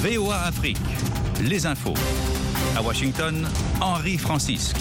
VOA Afrique, les infos. À Washington, Henri Francisque.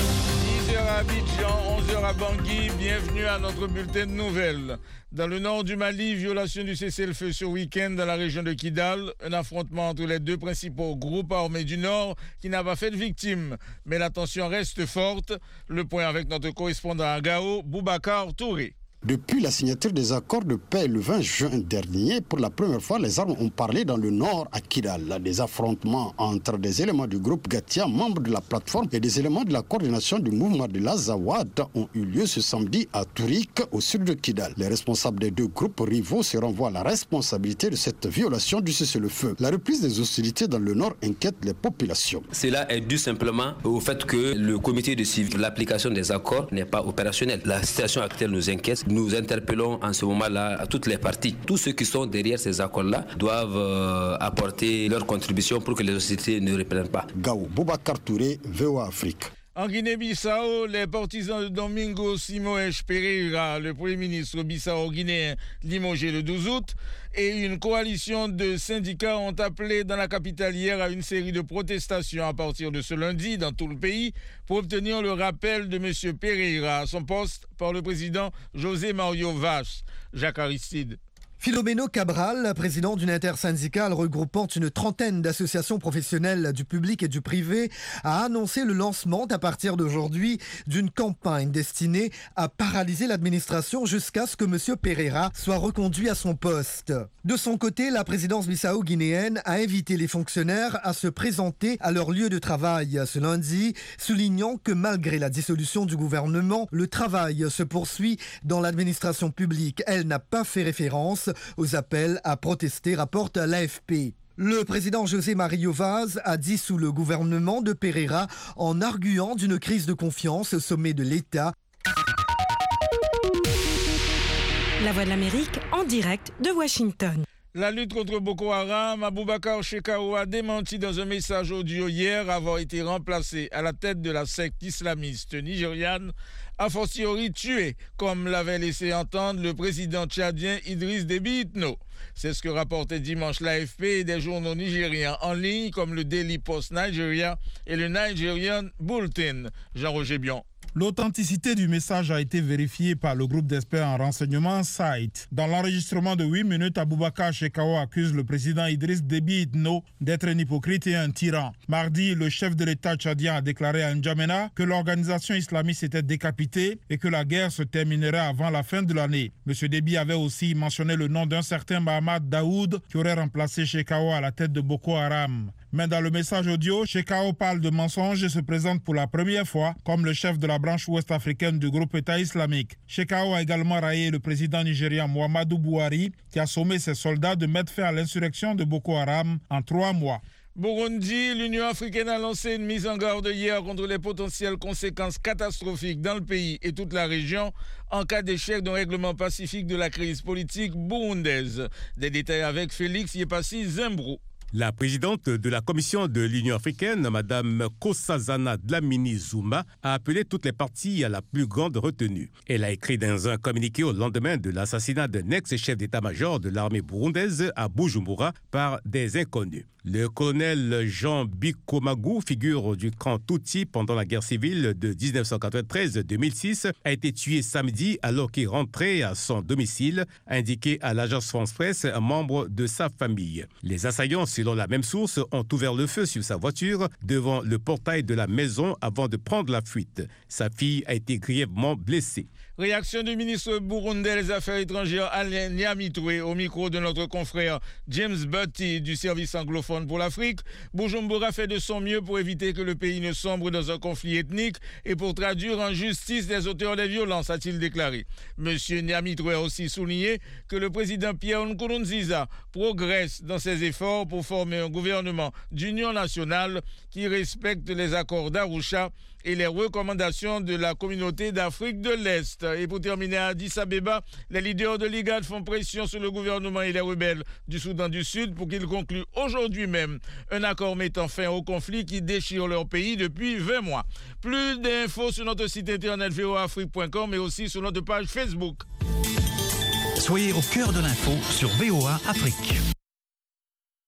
10h à Abidjan, 11h à Bangui, bienvenue à notre bulletin de nouvelles. Dans le nord du Mali, violation du cessez-le-feu ce week-end dans la région de Kidal. Un affrontement entre les deux principaux groupes armés du Nord qui n'a pas fait de victimes. Mais la tension reste forte. Le point avec notre correspondant à Gao, Boubacar Touré. Depuis la signature des accords de paix le 20 juin dernier, pour la première fois, les armes ont parlé dans le nord à Kidal. Des affrontements entre des éléments du groupe Gatia, membres de la plateforme, et des éléments de la coordination du mouvement de l'Azawad ont eu lieu ce samedi à Tourik, au sud de Kidal. Les responsables des deux groupes rivaux se renvoient à la responsabilité de cette violation du cessez-le-feu. La reprise des hostilités dans le nord inquiète les populations. Cela est dû simplement au fait que le comité de suivi, l'application des accords n'est pas opérationnelle. La situation actuelle nous inquiète. Nous interpellons en ce moment-là à toutes les parties. Tous ceux qui sont derrière ces accords-là doivent apporter leur contribution pour que les hostilités ne reprennent pas. Gao, Boubacar Touré, VOA Afrique. En Guinée-Bissau, les partisans de Domingo Simoes Pereira, le premier ministre bissau-guinéen limogé le 12 août, et une coalition de syndicats ont appelé dans la capitale hier à une série de protestations à partir de ce lundi dans tout le pays pour obtenir le rappel de M. Pereira à son poste par le président José Mario Vaz. Jacques Aristide. Filomeno Cabral, président d'une intersyndicale regroupant une trentaine d'associations professionnelles du public et du privé, a annoncé le lancement à partir d'aujourd'hui d'une campagne destinée à paralyser l'administration jusqu'à ce que M. Pereira soit reconduit à son poste. De son côté, la présidence bissau-guinéenne a invité les fonctionnaires à se présenter à leur lieu de travail ce lundi, soulignant que malgré la dissolution du gouvernement, le travail se poursuit dans l'administration publique. Elle n'a pas fait référence aux appels à protester, rapporte l'AFP. Le président José Mario Vaz a dissous le gouvernement de Pereira en arguant d'une crise de confiance au sommet de l'État. La Voix de l'Amérique en direct de Washington. La lutte contre Boko Haram, Abubakar Shekau a démenti dans un message audio hier avoir été remplacé à la tête de la secte islamiste nigériane, a fortiori tué, comme l'avait laissé entendre le président tchadien Idriss Déby Itno. C'est ce que rapportait dimanche l'AFP et des journaux nigériens en ligne comme le Daily Post Nigeria et le Nigerian Bulletin. Jean-Roger Bion. L'authenticité du message a été vérifiée par le groupe d'experts en renseignement SITE. Dans l'enregistrement de 8 minutes, Abubakar Shekau accuse le président Idriss Déby Itno d'être un hypocrite et un tyran. Mardi, le chef de l'État tchadien a déclaré à N'Djamena que l'organisation islamiste était décapitée et que la guerre se terminerait avant la fin de l'année. M. Déby avait aussi mentionné le nom d'un certain Mahamad Daoud qui aurait remplacé Shekau à la tête de Boko Haram. Mais dans le message audio, Shekau parle de mensonges et se présente pour la première fois comme le chef de la branche ouest-africaine du groupe État islamique. Shekau a également raillé le président nigérian Muhammadu Buhari qui a sommé ses soldats de mettre fin à l'insurrection de Boko Haram en 3 mois. Burundi, l'Union africaine a lancé une mise en garde hier contre les potentielles conséquences catastrophiques dans le pays et toute la région en cas d'échec d'un règlement pacifique de la crise politique burundaise. Des détails avec Félix Yepassi Zimbrou. La présidente de la Commission de l'Union africaine, Mme Nkosazana Dlamini Zuma, a appelé toutes les parties à la plus grande retenue. Elle a écrit dans un communiqué au lendemain de l'assassinat d'un ex-chef d'état-major de l'armée burundaise à Bujumbura par des inconnus. Le colonel Jean Bikomagu, figure du camp Tutsi pendant la guerre civile de 1993-2006, a été tué samedi alors qu'il rentrait à son domicile, a indiqué à l'agence France-Presse un membre de sa famille. Les assaillants, selon la même source, ont ouvert le feu sur sa voiture devant le portail de la maison avant de prendre la fuite. Sa fille a été grièvement blessée. Réaction du ministre burundais des Affaires étrangères Alain Nyamitwe au micro de notre confrère James Butty du service anglophone pour l'Afrique. Bujumbura fait de son mieux pour éviter que le pays ne sombre dans un conflit ethnique et pour traduire en justice les auteurs des violences, a-t-il déclaré. Monsieur Nyamitwe a aussi souligné que le président Pierre Nkurunziza progresse dans ses efforts pour former un gouvernement d'union nationale qui respecte les accords d'Arusha et les recommandations de la communauté d'Afrique de l'Est. Et pour terminer à Addis Abeba, les leaders de l'IGAD font pression sur le gouvernement et les rebelles du Soudan du Sud pour qu'ils concluent aujourd'hui même un accord mettant fin au conflit qui déchire leur pays depuis 20 mois. Plus d'infos sur notre site internet voaafrique.com mais aussi sur notre page Facebook. Soyez au cœur de l'info sur VOA Afrique.